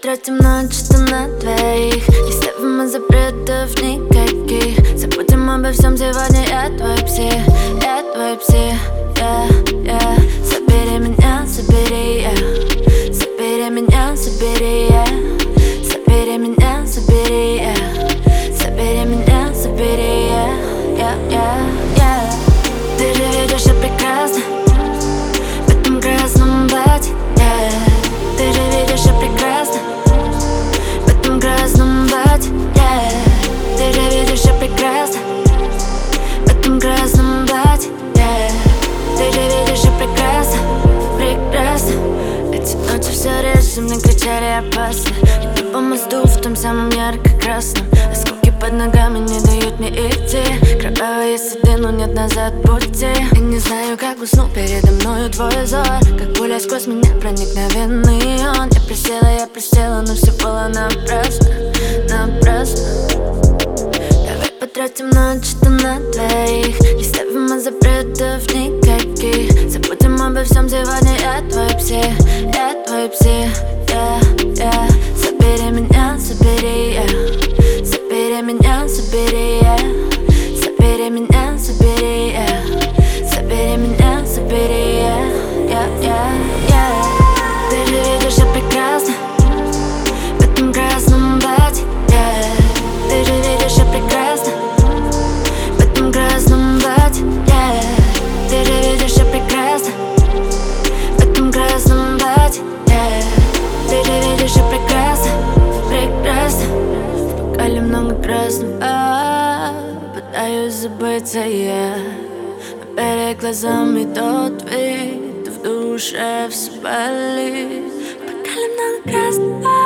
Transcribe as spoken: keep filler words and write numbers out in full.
потратим ночь-то на двоих. Не ставим запретов никаких. Забудем обо всем сегодня, я твой псих. Я твой псих, yeah, yeah. Забери меня, забери, yeah. Забери меня, забери, yeah. Забери меня, забери, yeah. Забери меня, забери, yeah, yeah, yeah, yeah. Ты же видишь, я прекрасна в этом красном платье, yeah. Ты же видишь, я прекрасна в этом красном платье, yeah. Ты же видишь, я прекрасна в этом красном платье, yeah. Ты же видишь, я прекрасна, прекрасна. Эти ночи все реже мне кричали опасно. Иду по мосту в том самом ярко-красном. Осколки под ногами не дают мне идти. Кровавые следы, но нет назад пути. И не знаю, как усну передо мною твой взор. Как пуля сквозь меня проникновенный он. Я присела, я присела, но все было напрасно, напрасно. Давай потратим ночь-то на двоих. Не ставим запретов никаких. Забудем обо всем сегодня, я твой псих. Я твой псих, yeah, yeah. Забери меня, забери, yeah. Забери меня, забери, yeah. Забери меня, забери, yeah. Забери меня, забери, yeah, yeah, yeah, yeah. Ты же видишь, я прекрасна в этом красном платье, yeah. Ты же видишь, я прекрасна в этом красном платье, yeah. Ты же видишь, я прекрасна в этом красном платье, yeah. Ты же видишь, я прекрасна, прекрасна. В бокале много красного, пытаюсь забыться я. Но перед глазами тот вид, в душе все болит. В бокале много красного.